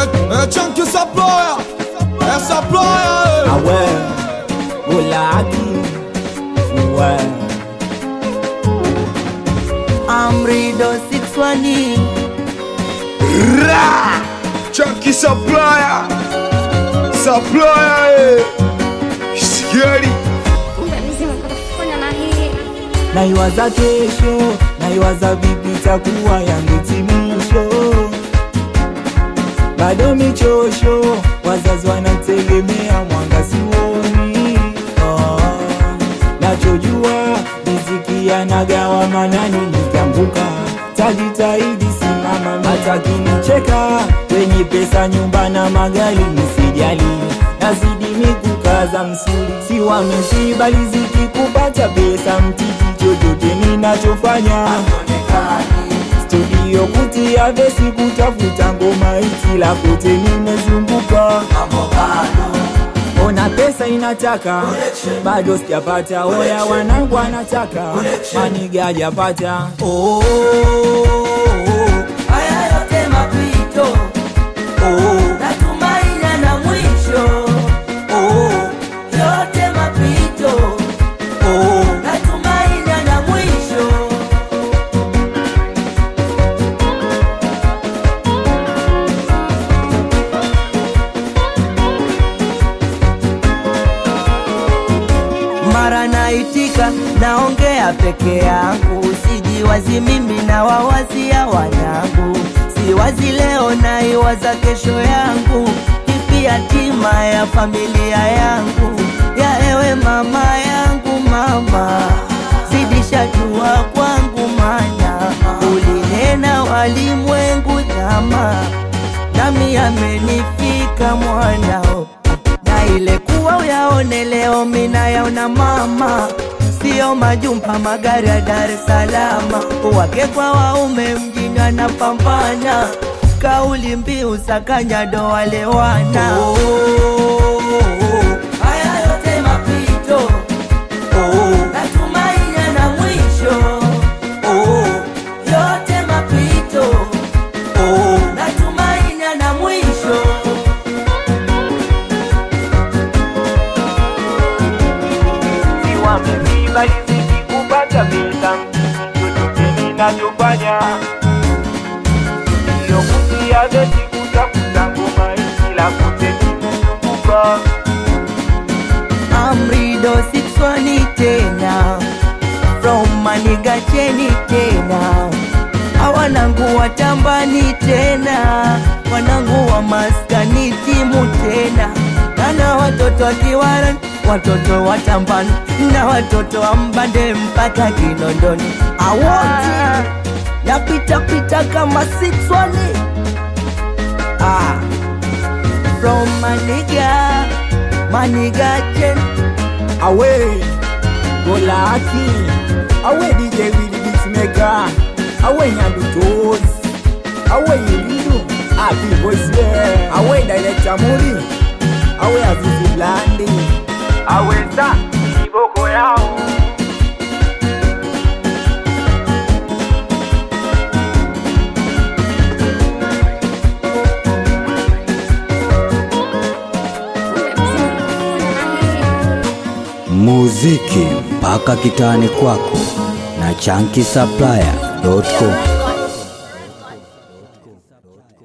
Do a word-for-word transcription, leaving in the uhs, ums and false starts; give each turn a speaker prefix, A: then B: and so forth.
A: eh, Chunky Supplier, eh, Supplier, eh.
B: Awe, Golaki, uwe
C: Amrido six one
A: Ra! Chunky Supplier, Supplier, eh. Scary.
B: naiwaza kesho, naiwaza vipi takuwa yangu timisho. Bado michosho, wazazi wanategemea mwanga siwoni. oh. Nachojua, riziki yanagawa manani nikianguka. Tajitahidi simama hata kinicheka, wenye pesa nyumba na magari nisijali. Nazidi mikukaza msuli, si wameshiba riziki kupata pesa mtiki. Chochote ninachofanya studio kutia vesi kutafuta ngoma iti la kote nimezunguka. Ona pesa inataka bado sijapata, oya wanangu wanataka maniga hajapata. oh, oh, oh.
C: Haya yote mapito,
B: oh.
C: natumaini na mwisho.
B: oh.
C: Yote mapito,
B: oh.
C: natumaini na mwisho. Mara naitika, naongea peke yangu, sijiwazi mimi na wawazia wanangu. Siwazi leo naiwaza kesho yangu, ipi hatima ya familia yangu. Ya ewe mama yangu mama, zidisha dua kwangu mana ulinena walimwengu dhama, nami amenifika mwanao. Na ile kuwa uyaone leo mina yaona mama, sio majumpa magari ya Dar es Salaam. Wake kwa waume mjini wanapambana, kauli mbiu sakanya do wale wana.
B: oh, oh, oh.
C: Haya yote mapito,
B: oh.
C: natumaini na mwisho.
B: oh.
C: Yote mapito,
B: oh.
C: natumaini na mwisho.
B: Wamebeba riziki kupata pesa mtiki. Chochote ninachofanya sio kutia vesi kutafuta ngoma iti la kote nimezunguka.
C: Amrido six one tena, from maniga cheni tena. Awanangu watambani tena, wanangu wa maskani timu tena. Kana watoto wa Kiwara, watoto wa Tambani, na watoto wa Mbande mpaka Kinondoni. Awoti napita pita kama six one. Ah, from maniga, maniga chen.
B: Awe, Golaki, awe D J Willy Beatmaker, awe Nyandu Toes, awe Yilidu, Happy Voice there, awe Director Muri, awe Azizi Blandi, awe Sa, Iboko yao.
D: Muziki mpaka kitani kwako na chunky supplier dot com.